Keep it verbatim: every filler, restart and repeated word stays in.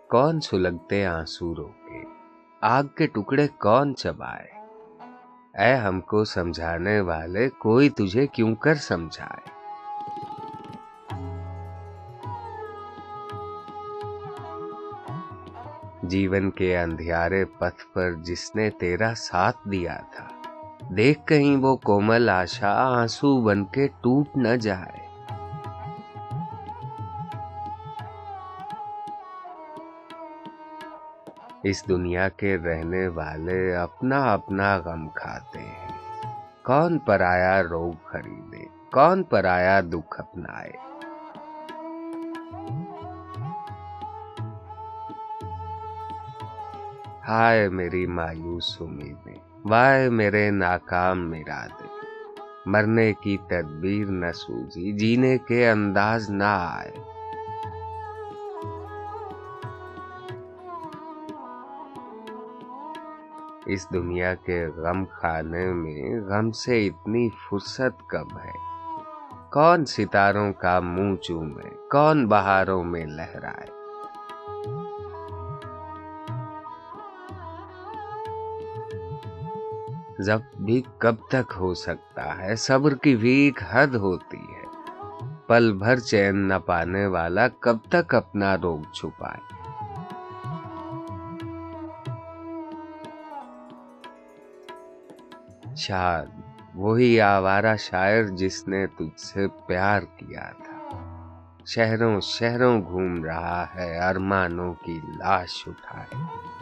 कौन सुलगते आंसू रोके, आग के टुकड़े कौन चबाए। ऐ हमको समझाने वाले, कोई तुझे क्यों कर समझाए। जीवन के अंधियारे पथ पर जिसने तेरा साथ दिया था, देख कहीं वो कोमल आशा आंसू बनके टूट न जाए। इस दुनिया के रहने वाले अपना अपना गम खाते हैं। कौन पराया रोग खरीदे, कौन पराया दुख अपनाए। हाय मेरी मायूस उम्मीदें, वाय मेरे नाकाम इरादे। मरने की तदबीर न सूझी, जीने के अंदाज न आए। इस दुनिया के गम खाने में गम से इतनी फुर्सत कब है। कौन सितारों का मुंह चूमे, कौन बहारों में लहराए। जब भी कब तक हो सकता है, सब्र की भी एक हद होती है। पल भर चैन न पाने वाला कब तक अपना रोग छुपाए। शायद वही आवारा शायर जिसने तुझसे प्यार किया था, शहरों शहरों घूम रहा है अरमानों की लाश उठाए।